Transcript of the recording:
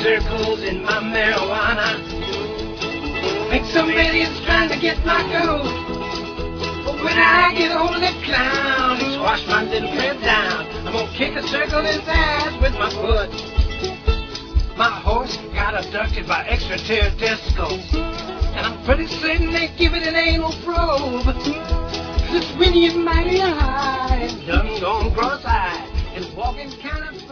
circles in my marijuana. Think somebody's trying to get my goat. But when I get hold of that clown, he squash my little friend down. I'm gonna kick a circle in his ass with my foot. My horse got abducted by extraterrestrials, and I'm pretty certain they give it an anal probe. This windy and mighty high, and done gone cross-eyed, and walking kind of